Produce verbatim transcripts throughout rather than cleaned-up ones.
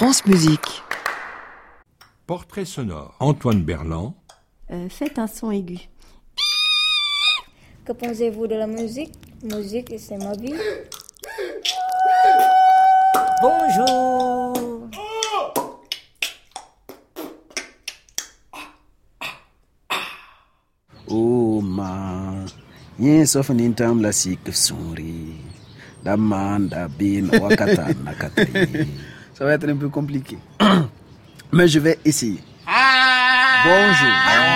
France Musique. Portrait sonore. Antoine Berland. Euh, faites un son aigu. Que pensez-vous de la musique? Musique, c'est ma vie. Bonjour. Oh ma, yen sof nintam la sik sonri. Damanda bin wakata nakatri. Ça va être un peu compliqué. Mais je vais essayer. Bonjour.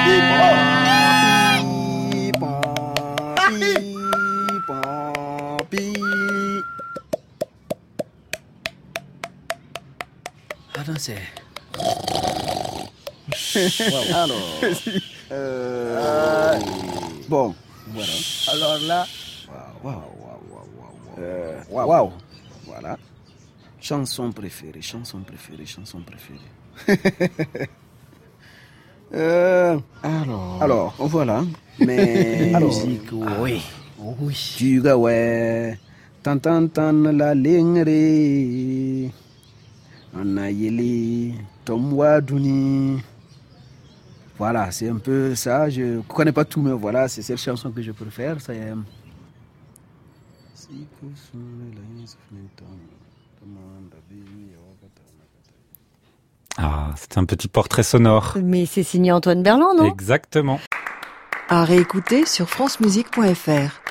Attends, c'est... Wow. Alors... Euh, bon, voilà. Alors là... Waouh, waouh, waouh, waouh, euh, waouh, waouh. Voilà. Chanson préférée, chanson préférée, chanson préférée. euh, alors... Alors, voilà. Mais... Alors, musique, oui. Oui. Tu ga ouais. Tan tan tan la lingre. Anayeli. Tom Wadouni. Voilà, c'est un peu ça. Je ne connais pas tout, mais voilà, c'est cette chanson que je préfère. Ça y est. Ah, c'est un petit portrait sonore. Mais c'est signé Antoine Berland, non? Exactement. À réécouter sur francemusique point f r.